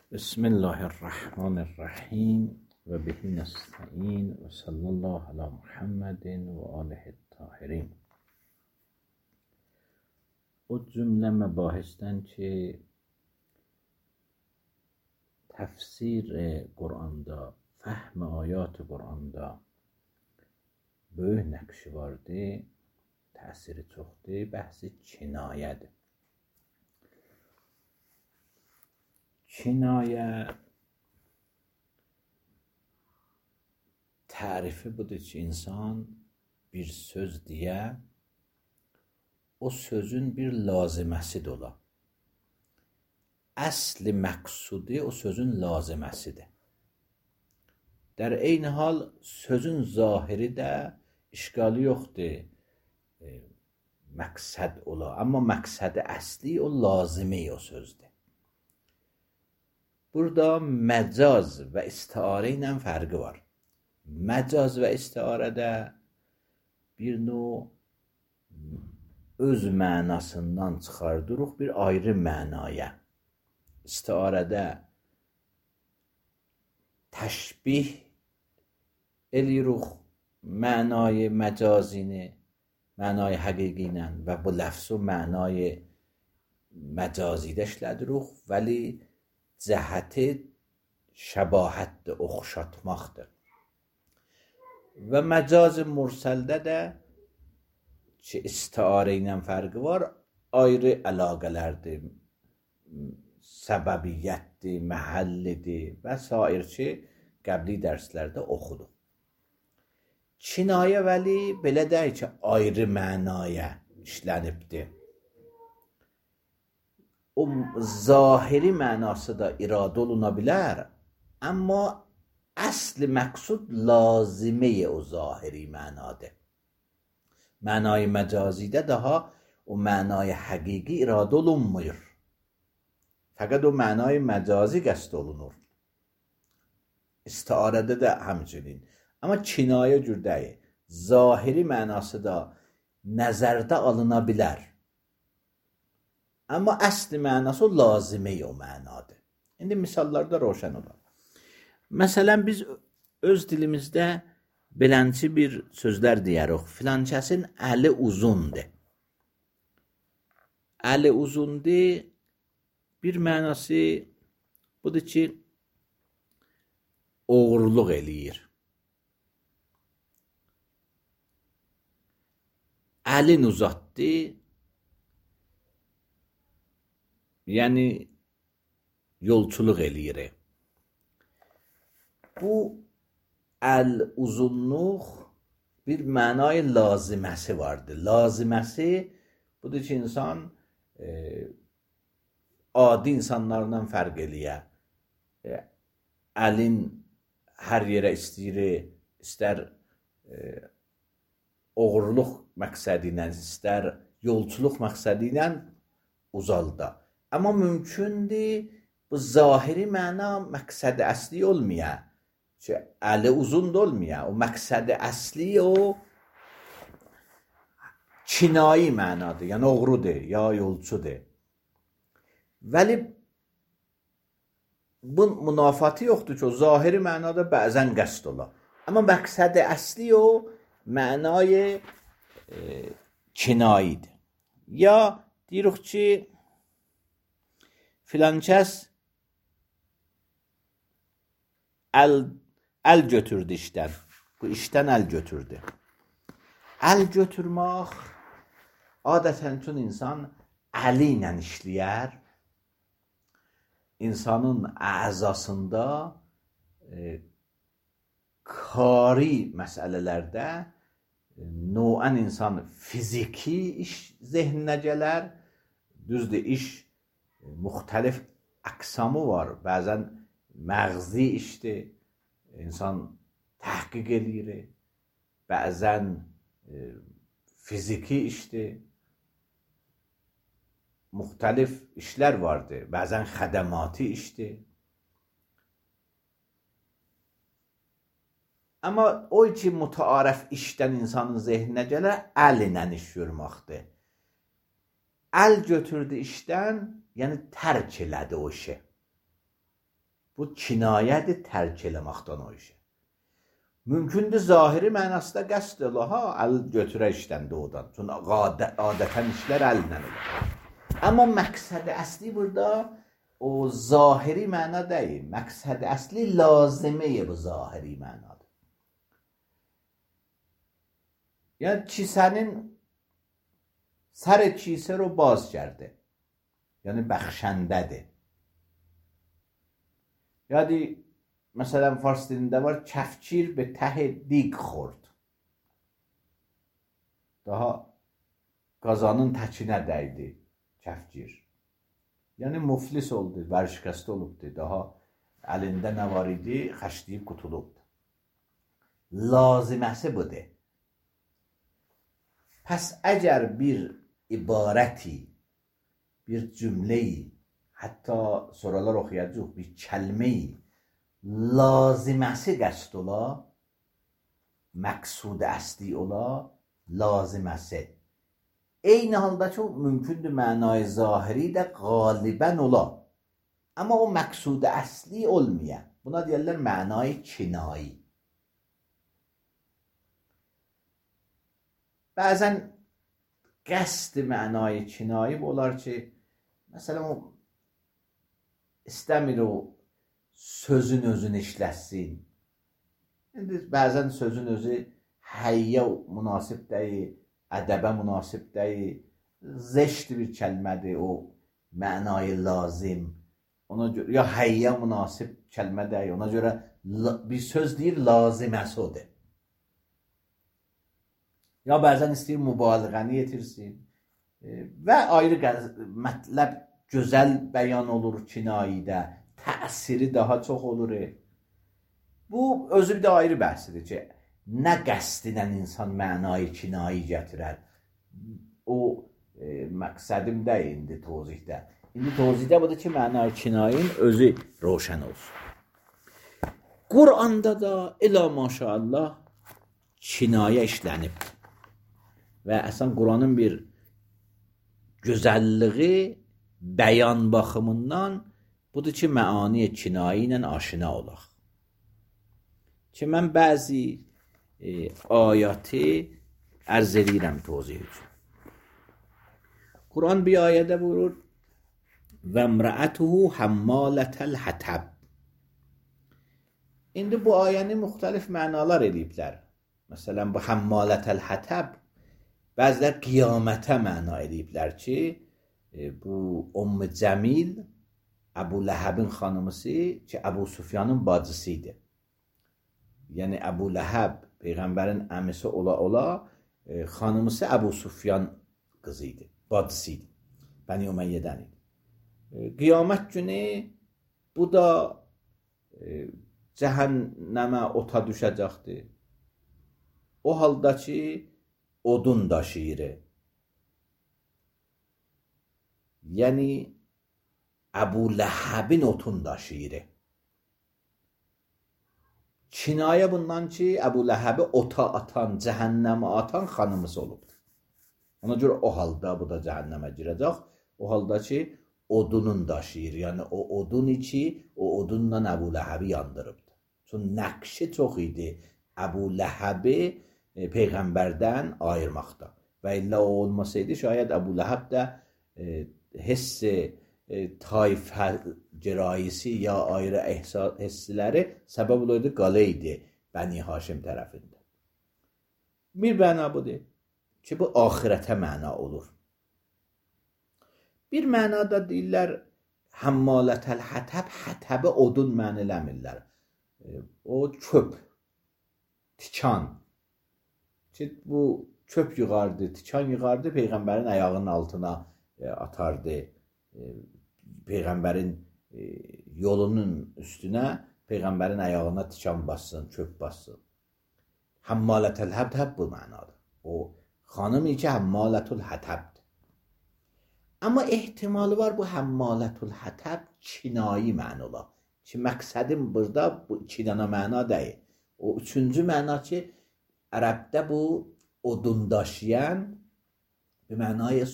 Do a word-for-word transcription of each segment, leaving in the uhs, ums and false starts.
بسم الله الرحمن الرحیم و به نستعین و صلی الله علی محمد و آله الطاهرین. o cümlə məbahisdən ki, təfsir Quranda, fəhm ayat Quranda böyük nəqşi vardır, təsiri çoxdur, bəhsi kinayədir. Kinayə tərifi budur ki, insan bir söz deyə, o sözün bir laziməsidir ola. Əsli məqsudi o sözün laziməsidir. Dər eyni hal sözün zahiri də işgalı yoxdur, e, məqsəd ola. Amma məqsədi əsli o lazimi o sözdür. Burada məcaz və istiarə ilə fərqi var. Məcaz və istiarədə bir növ öz mənasından çıxardırıq bir ayrı mənaya. İstiarədə təşbih eləyirik mənayı məcazini, mənayı həqiqi ilə və bu ləfz o mənayı məcazidə işlədirik, vəli cəhəti şəbahətdir, oxşatmaqdır. Və məcaz mürsəldə də ki, istiarə ilə fərqi var, ayrı əlaqələrdir, səbəbiyyətdir, məhəllidir və sair ki, qəbli dərslərdə oxuduq. Kinayə vəli belə deyil ki, ayrı mənaya işlənibdir. O zahiri mənası da iradə oluna bilər, amma əsli məqsud lazimi o zahiri mənadır. Mənayı məcazidə daha o mənayı həqiqi iradə olunmur. Fəqət o mənayı məcazi qəsd olunur. İstiarədə də həmçinin. Amma kinayə cür deyil. Zahiri mənası da nəzərdə alına bilər. Amma əsli mənası o lazimi o mənadır. İndi misallarda roşən olar. Məsələn, biz öz dilimizdə belənçi bir sözlər deyərik. Filankəsin əli uzundur. Əli uzundur bir mənası budur ki, oğurluq eləyir. Əlin uzatdı, yəni yolçuluq eləyir. Bu əl uzunluq bir mənay laziməsi vardır. Laziməsi budur ki, insan e, adi insanlardan fərq eləyə. E, əlin hər yerə istəyir, istər e, oğurluq məqsədi ilə, istər yolçuluq məqsədi ilə uzalda. Amma mümkündür bu zahiri məna məqsədi əsli olmaya. Ki, əli uzun da olmaya. O məqsədi əsli o kinayi mənadır. Yəni oğrudur, ya yolçudur. Vəli bunun münafatı yoxdur ki, o zahiri mənada bəzən qəsd ola. Amma məqsədi əsli o mənayı e, kinayidir. Ya deyirik ki, filan kəs əl, əl götürdü işdən. Bu işdən əl götürdü. Əl götürmək adətən üçün insan əli ilə işləyər. İnsanın əzasında e, kari məsələlərdə e, nöən insan fiziki iş zehninə gələr. Düzdür, iş e, müxtəlif əqsamı var. Bəzən məğzi işdir. İnsan təhqiq eləyir. Bəzən e, fiziki işdir. Müxtəlif işlər vardır. Bəzən xədəmati işdir. Amma o ki, mütəarəf işdən insanın zehninə gələr, əl ilə iş görməkdir. Əl götürdü işdən, yəni tərk elədi o işi. bu kinayedir tərk eləməkdən o işi. Mümkündür zahiri mənasında qəsd ola, ha, əl götürə işdən doğudan. Çünki adətən işlər əllə olur. Amma məqsəd əsli burada o zahiri məna deyil. Məqsəd əsli lazimeye bu zahiri mənadır. Yəni kisənin sər kisə رو باز کرده. Yəni bəxşəndədir. Yəni مثلا فارس dilində var, kəfkir به ته دیگ خورد. Daha qazanın təkinə dəydi kəfkir. Yəni muflis oldu, vərşikəstə olubdu. Daha əlində nə var idi, xəşləyib qutulubdu. Laziməsi budur. Pəs əgər bir ibarəti, bir cümleyi, hətta soralar oxuyacaq, bir kəlmeyi laziməsi qəsd ola, məqsud əsli ola, laziməsi. Eyni halda ki, mümkündür mənay zahiri də qalibən ola. Amma o məqsud əsli olmaya. Buna deyirlər mənay kinayi. Bəzən qəsd mənay kinayi olar ki, məsələn o istəmir o sözün özünü işləsin. İndi bəzən sözün özü həyyə münasib deyil, ədəbə münasib deyil, zeşt bir kəlmədir o mənayı lazim. Ona görə ya həyyə münasib kəlmə deyil, ona görə bir söz deyir laziməsi odur. Ya bəzən istəyir mübaliğəni yetirsin və ayrı mətləb gözəl bəyan olur kinayidə, təsiri daha çox olur. Bu özü bir də ayrı bəhsidir ki, nə qəsdinə insan mənayı kinayi gətirər. O e, məqsədim də indi tozihdə. İndi tozihdə budur ki, mənayı kinayin özü roşən olsun. Quranda da elə maşallah kinayə işlənib. Və əsən Quranın bir gözəlliyi bəyan baxımından budur ki, məani kinayi ilə aşina olaq. Ki mən bəzi e, ayatı ərz edirəm tozih üçün. Quran bir ayədə buyurur və imra'atuhu hammalətəl hatab. İndi bu ayəni müxtəlif mənalar ediblər. Məsələn, bu hammalətəl hatab bəzilər qiyamətə məna ediblər ki, e, bu Ümmü Cəmil Əbu Ləhəbin xanımısı ki, Əbu Sufyanın bacısı idi. Yəni Əbu Ləhəb Peyğəmbərin əmisi ola ola e, xanımısı Əbu Sufyan qızı idi, bacısı idi. Bəni Üməyyədən idi. E, qiyamət günü bu da e, cəhənnəmə ota düşəcəkdir. O halda ki, odun daşıyır. Yəni Əbu Ləhəbin otun daşıyır. Kinayə bundan ki, Əbu Ləhəbi ota atan, cəhənnəmə atan xanımısı olubdur. Ona görə o halda bu da cəhənnəmə girəcək. O halda ki, odunun daşıyır. Yəni o odun ki, o odunla Əbu Ləhəbi yandırıbdır. Çünki nəqşi çox idi Əbu Ləhəbi e, Peyğəmbərdən ayırmaqda. Və illə o olmasaydı, şayət Əbu Ləhəb də e, hissi E, tayfə cerayisi ya ayrı hissləri səbəb olurdu qaləydi Bəni Haşim tərəfində. Bir məna budur ki, bu ahirətə məna olur. Bir mənada deyirlər hammalətəl hətəb, hətəbi odun məniləmirlər. E, o çöp, tikan. Ki, bu çöp yığardı, tikan yığardı, Peyğəmbərin ayağının altına e, atardı. E, Peyğəmbərin e, yolunun üstünə Peyğəmbərin ayağına tikan bassın, çöp bassın. Hammalətəl hətəb bu mənadır. O xanım ki, hammalətül hətəbdir. Amma ehtimalı var bu hammalətül hətəb kinayi məna ola. Ki, məqsədim burada bu kinana məna deyil. O üçüncü məna ki, ərəbdə bu odun daşıyan bir mənaya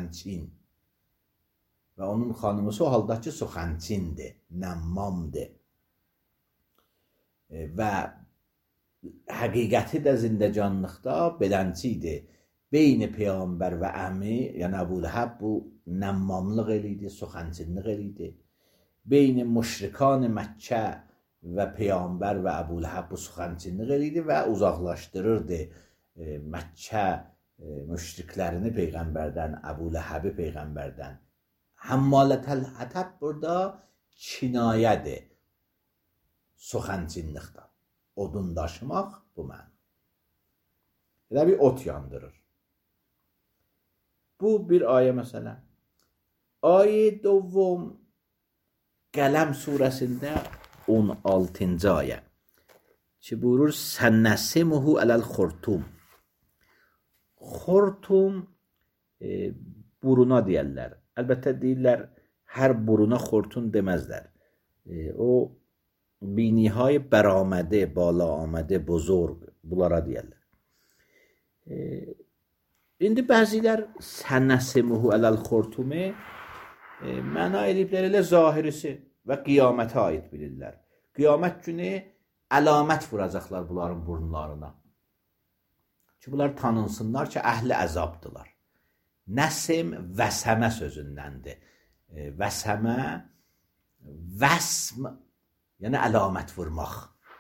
soxançin. Və onun xanımısı o halda ki, soxançindir, nəmmamdır. və həqiqəti də zindəcanlıqda beləncə idi. Beyn Peyğəmbər və əmi, yəni Əbuləhəb bu nəmmamlıq eləydi, soxançınlıq eləydi. Beyn müşrikan Məkkə və Peyğəmbər və Əbuləhəb bu soxançınlıq eləydi və uzaqlaşdırırdı e, Məkkə e, müşriklərini Peyğəmbərdən, Əbuləhəbi Peyğəmbərdən. Həmmalətəl hətəb burada kinayədir soxançınlıqda. Odun daşımaq bu məna. Elə bir ot yandırır. Bu bir ayə məsələn. Ayə dovom Qələm surəsində on altıncı ayə ki buyurur Sənnəsimuhu ələl xurtum. Xurtum e, buruna deyərlər. Əlbəttə deyirlər hər buruna xurtum deməzlər. E, o binihay bəramədə, bala amədə, buzurg bunlara deyərlər. E, indi bəzilər Sənnəsimuhu ələl xurtumu e, məna ediblər elə zahirisi və qiyamətə aid bilirlər. Qiyamət günü əlamət vuracaqlar bunların burunlarına. Ki bunlar tanınsınlar ki əhli əzabdılar. Nəsim vəsəmə sözündəndir. E, vəsəmə, vəsm, yəni əlamət vurmaq.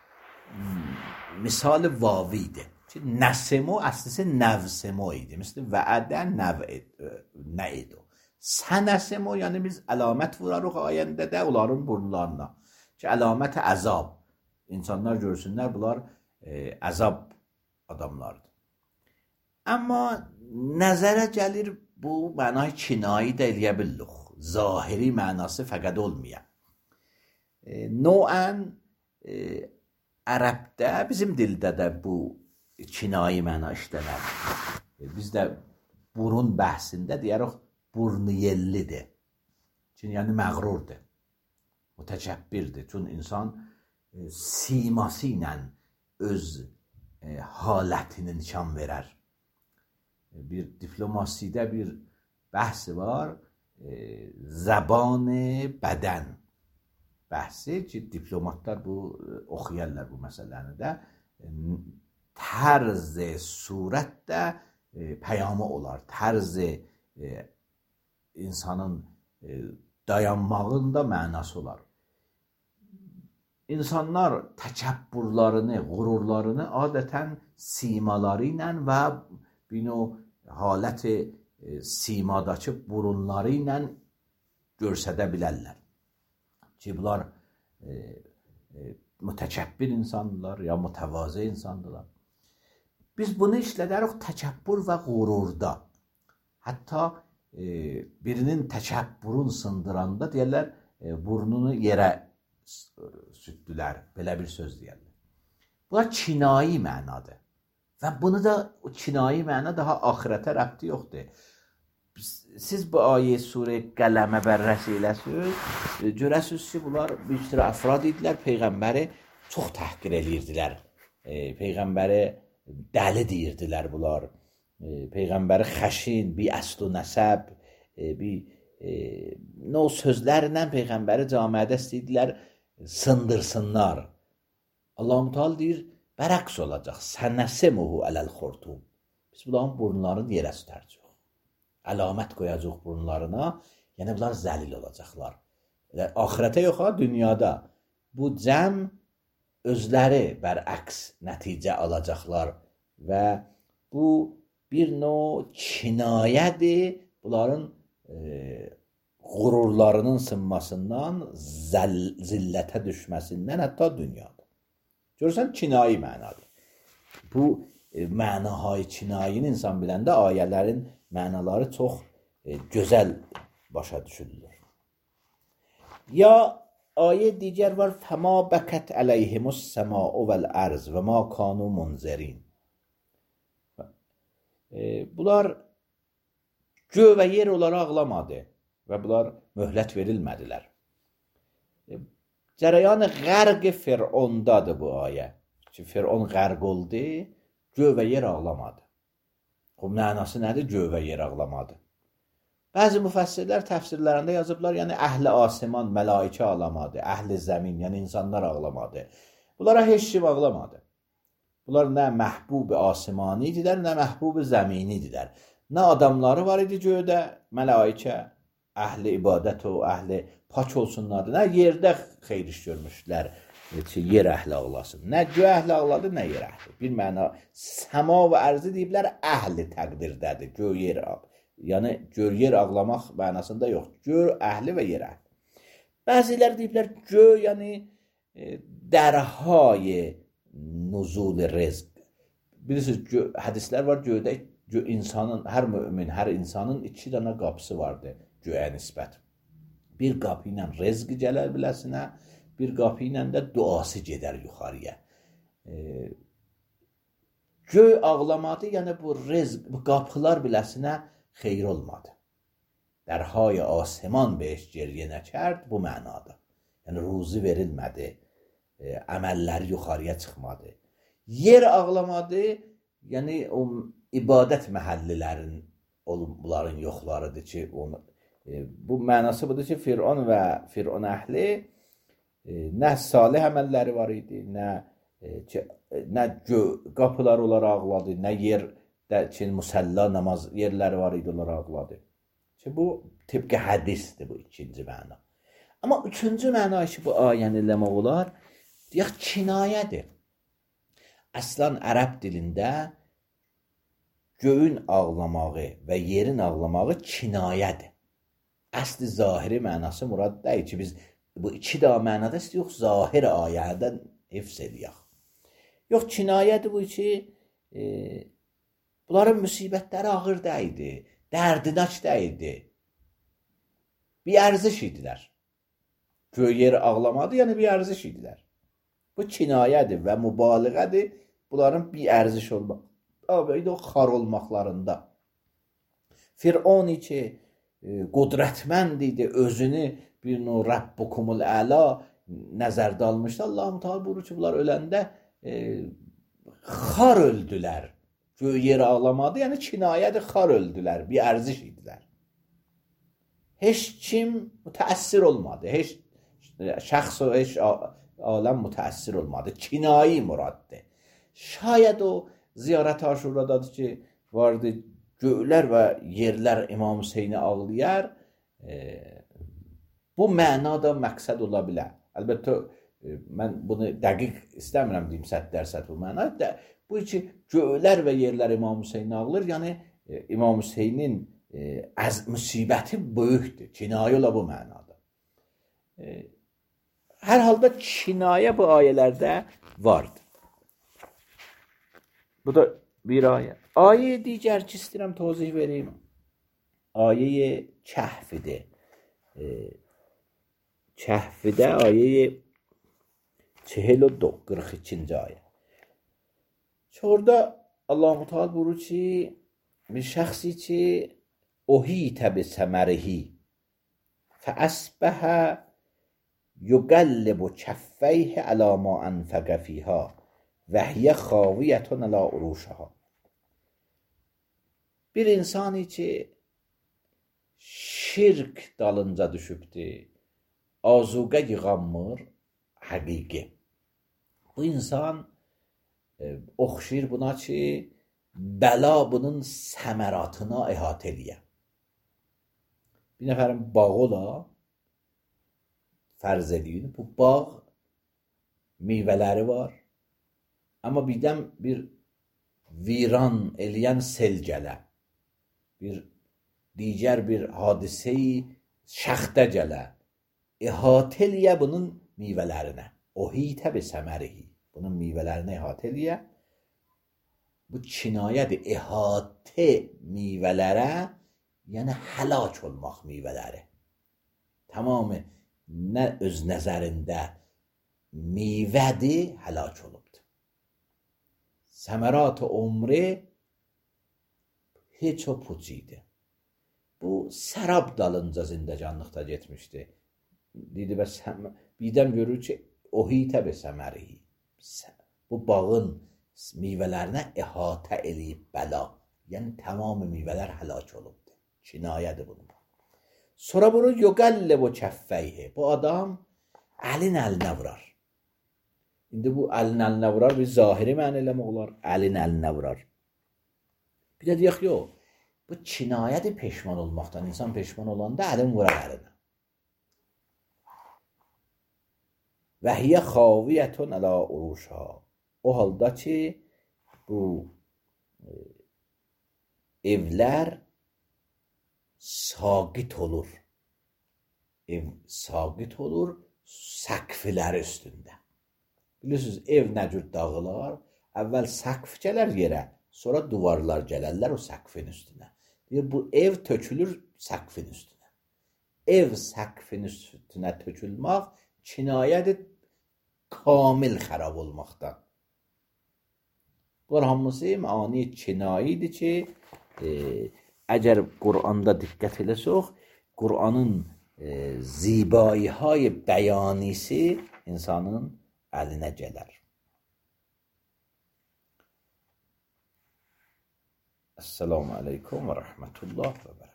Misal vavidir. Ki nəsimu əslisi nəvsimu idi. Misli vəədə nə idi o. Sənəsimu, yəni biz əlamət vurarıq ayəndə də onların burunlarına. Ki əlamət əzab. İnsanlar görsünlər, bunlar e, əzab adamlardır. Amma nəzərə gəlir bu mənay kinayi də eləyə bildik. Zahiri mənası fəqət olmayan. E, Noən e, ərəbdə, bizim dildə də bu kinayi məna işlənər. E, bizdə burun bəhsində deyərək burnu yellidir. Çünki yəni məğrurdur. Mütəkəbbirdir. Çünki insan e, siması ilə öz e, halətini nişan verər. E, bir diplomasidə bir bəhsi var. E, zəban bədən bəhsi ki, diplomatlar bu e, oxuyarlar bu məsələni də. E, tərz surətdə e, pəyamı olar. Tərz e, insanın e, dayanmağında mənası olar. İnsanlar təkəbbürlərini, qürurlarını adətən simaları ilə və bir o haləti e, simadakı burunları ilə görsədə bilərlər. Ki bunlar e, e, mütəkəbbir insandırlar ya mütəvazı insandırlar. Biz bunu işlədərik təkəbbür və qürurda. Hətta e, birinin təkəbbürün sındıranda deyərlər e, burnunu yerə sütdülər. Belə bir söz deyərlər. Bunlar kinayi mənadır. Və bunu da o kinayi məna daha axirətə rəbti yoxdur. Siz bu ayə surə qələmə bərrəs eləsiniz, görəsiniz ki, bunlar bir sürü əfrad idilər, Peyğəmbəri çox təhqir edirdilər. E, Peyğəmbəri dəli deyirdilər bunlar. E, Peyğəmbəri xəşin, bir əsl nəsəb, e, bir e, no sözlərlə Peyğəmbəri camiədə istəyirdilər sındırsınlar. Allah-u Teala deyir, bərəqs olacaq. Sənəsimuhu ələl xurtum. Biz bunların burunlarını yerə sütərcək. Əlamət qoyacaq burunlarına, yəni bunlar zəlil olacaqlar. Axirətə yox ha, dünyada. Bu cəm özləri bərəqs nəticə alacaqlar və bu bir növ kinayədir bunların e, qürurlarının sınmasından, zəll, zillətə düşməsindən hətta dünyada. Görürsən, kinayi mənadır. Bu e, mənahay kinayini insan biləndə ayələrin mənaları çox e, gözəl başa düşülür. Ya ayə digər var, fəma bəkət əleyhimus səma'u vəl-ərz və ma kanu munzərin. E, bunlar göy və yer onlara ağlamadı və bunlar möhlət verilmədilər. E, cərəyan qərq Fir'ondadır bu ayə. Ki, Fir'on qərq oldu, göy və yer ağlamadı. O mənası nədir? Göy və yer ağlamadı. Bəzi müfəssirlər təfsirlərində yazıblar, yəni əhli asiman, mələikə ağlamadı, əhli zəmin, yəni insanlar ağlamadı. Bunlara heç kim ağlamadı. Bunlar nə məhbub asmani idilər, nə məhbub zəmini idilər. Nə adamları var idi göydə, mələikə, əhli ibadət o, əhli pak olsunlardı. Nə yerdə xeyir iş görmüşdülər ki, yer əhli ağlasın. Nə göy əhli ağladı, nə yer əhli. Bir məna, səma və ərzi deyiblər, əhli təqdirdədir, göy yer ağ. Yəni, göy yer ağlamaq mənasında yox. Göy əhli və yer əhli. Bəziləri deyiblər, göy, yəni, dərhay nuzul rizq. Bilirsiniz, hədislər var göydə, gö, insanın, hər mümin, hər insanın iki dənə qapısı vardır göyə nisbət. Bir qapı ilə rizq gələr biləsinə, bir qapı ilə də duası gedər yuxarıya. E, göy ağlamadı, yəni bu rizq, bu qapılar biləsinə xeyr olmadı. Dərhay asman beş geriyə nəkərd, bu mənada. Yəni, ruzi verilmədi, e, əməlləri yuxarıya çıxmadı. Yer ağlamadı, yəni o ibadət məhəllilərin, bunların yoxlarıdır ki, onu, e, bu mənası budur ki, Firon və Firon əhli e, nə salih əməlləri var idi, nə, e, ki, nə gö, qapılar onları ağladı, nə yerdə ki, musalla namaz yerləri var idi, onları ağladı. Ki, bu tibqə hədisdir, bu ikinci məna. Amma üçüncü məna ki, bu ayəni eləmək olar, deyək, kinayədir. Əslən, ərəb dilində göyün ağlamağı və yerin ağlamağı kinayədir. Əsli zahiri mənası murad deyil ki, biz bu iki daha mənada istəyək, zahir ayədən hifz edəyək. Yox, kinayədir bu ki, e, bunların müsibətləri ağır deyildi, dərdinaç deyildi. Bir ərziş idilər. Göy yer ağlamadı, yəni bir ərziş idilər. Bu kinayədir və mübaliğədir. Bunların bir ərziş olmaq. Abeydə o xar olmaqlarında. Fir'oni ki, e, qudrətmənd idi, özünü bir növ Rabbukumul əla nəzərdə almışdı. Allah-u Teala buyurur ki, bunlar öləndə e, xar öldülər. Göy yer ağlamadı, yəni kinayədir, xar öldülər, bir ərziş idilər. Heç kim mütəəssir olmadı, heç şəxs o, heç aləm mütəəssir olmadı. Kinayi muraddır. Şayət o ziyarət Aşuradadır ki, vardı göylər və yerlər İmam Hüseyni ağlayar, e, bu mənada məqsəd ola bilər. Əlbəttə, e, mən bunu dəqiq istəmirəm deyim, sət dərsət bu mənada. Bu ki, göylər və yerlər İmam Hüseyni ağlayır, yəni e, İmam Hüseynin e, əz, müsibəti böyükdür. Kinayə ola bu mənada. E, Hər halda kinayə bu ayələrdə vardır. Bu da bir ayə. Ayə digər ki, istəyirəm tozih vereyim. Ayə kəhfidir. E, kəhfidə ayə çehil و دو qırx ikinci ayə. Orada Allah-u Teala buyurur ki, bir şəxsi ki, ohitə bi səmərihi fəəsbəhə یقلب کفیه علی ما انفق فیها و هی خاویة علی عروشها. Bir insani ki şirk dalınca düşübdür, azuqə yığanmır, həqiqi. Bu insan e, oxşayır buna ki, bəla bunun səməratına əhatə eləyə. Bir nəfərin bağı ola, fərz edin, bu bağ meyvələri var, amma birdən bir viran eləyən sel gələ, bir digər bir hadiseyi şəxtə gələ, əhatə eləyə bunun meyvələrinə, ohitə bi səmərihi, bunun meyvələrinə əhatə eləyə, bu kinayədir, əhatə meyvələrə, yəni həlak olmaq meyvələri, tamamı nə öz nəzərində meyvədir, həlak olubdur. Səmərat-ı umri heç o pucidir. Bu, sərab dalınca zindəcanlıqda getmişdi. Dedi, bəs birdən görür ki, ohitə bi səmərihi. Bu bağın meyvələrinə əhatə eləyib bəla. Yəni, tamamı meyvələr həlak olubdur. Kinayədir bunun. Sonra bunu yuqallib o kəffəyhi. Bu adam əlin əlinə vurar. İndi bu əlin əlinə vurar, bir zahiri mənə eləmək olar, əlin əlinə vurar. Bir də deyək, yox, bu kinayədir peşman olmaqdan. İnsan peşman olanda əlin vurar əlinə. Və hiyə xaviyyətun ələ uruşha. O halda ki, bu e, evlər saqit olur. Ev saqit olur, səqflər üstündə. Bilirsiniz, ev nə cür dağılar? Əvvəl səqf gələr yerə, sonra duvarlar gələrlər o səqfin üstünə. Deyir, bu ev tökülür səqfin üstünə. Ev səqfin üstünə tökülmək kinayədir kamil xərab olmaqdan. Bunlar hamısı məani kinayidir ki, e, əgər Qur'anda diqqət eləsək, Qur'anın e, zibayihay bəyanisi insanın əlinə gələr. Esselamu aleykum və rəhmətullah və bərəkətuhu.